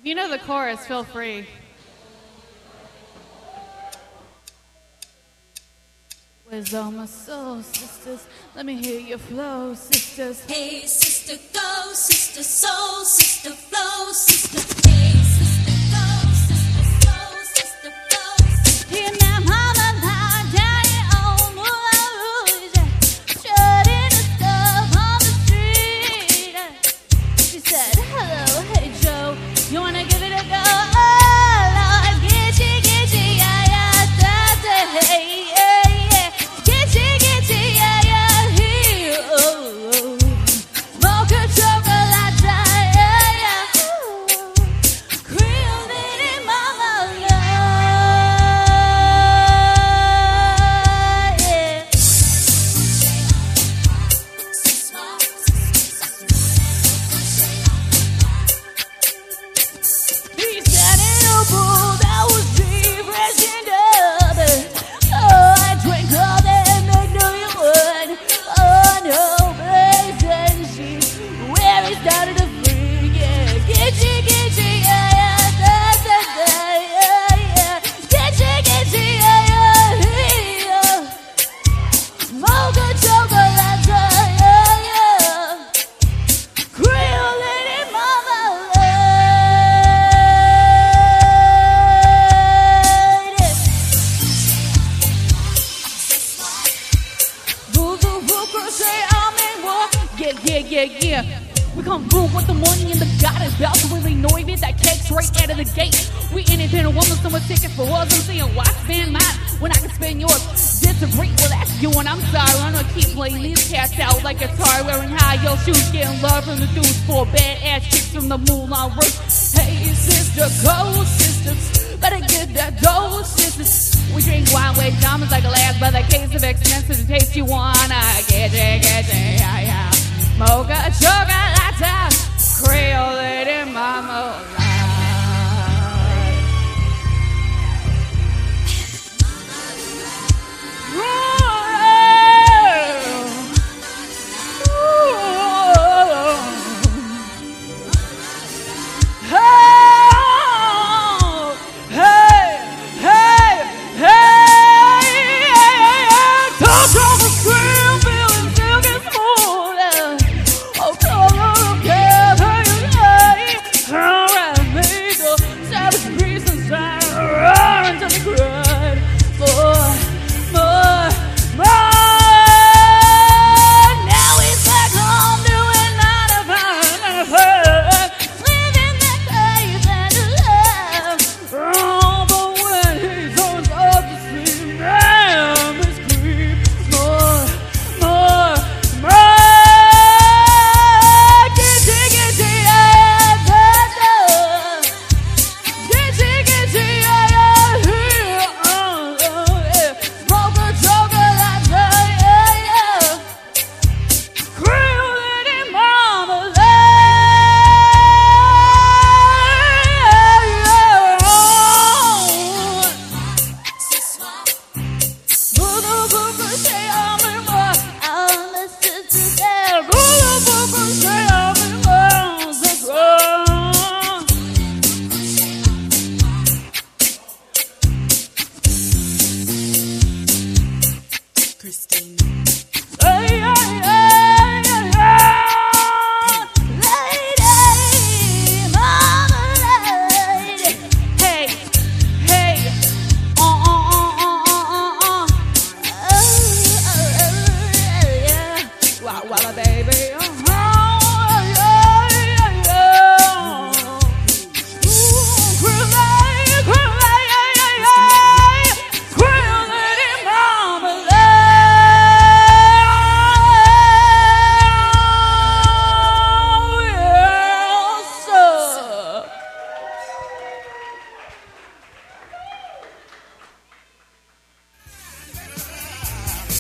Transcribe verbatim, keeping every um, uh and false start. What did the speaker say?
If you know the chorus, feel free. Where's all my soul sisters? Let me hear your flow, sisters. Hey, sister, go, sister, soul, sister, flow, sister. Hey, sister, go, sister, soul, sister, flow, sister. Hear my mama lie down on the shutting the stuff on the street. She said, hello, hey Joe, you wanna give it a go? Oh, Lord, gitchy, gitchy, yeah, yeah, da, da, hey, yeah, yeah. Gitchy, gitchy, yeah, yeah, hey, oh, oh. Mocha chocolate, yeah, yeah, ooh. Cream lady mama love, yeah. He sat in a pool that was deep, freshened up. Oh, I drank all that magnolia wine. Oh, no, place and sheets where he started to freak. Yeah, gitchy, gitchy, yeah, yeah, da, da, da, yeah, yeah. Gitchy, gitchy, yeah, yeah, yeah. Mocha chocolate, yeah, yeah. Creole lady mama lady. Boo, boo, boo, crochet, I'm in war. Yeah, yeah, yeah, yeah. We come through with the money in the garden belt, so really know it, that cake's right out of the gate. We independent woman, so much ticket for us. I'm saying, why spend mine when I can spend yours? Disagree, well that's you and I'm sorry. I'm gonna keep playing these cats out like a tar, wearing high heel shoes, getting love from the dudes for badass chicks from the Moulin Rouge. Hey sister, go sisters, better get that dough, sisters. We drink wine with diamonds like a last by the case of expensive taste you wanna get.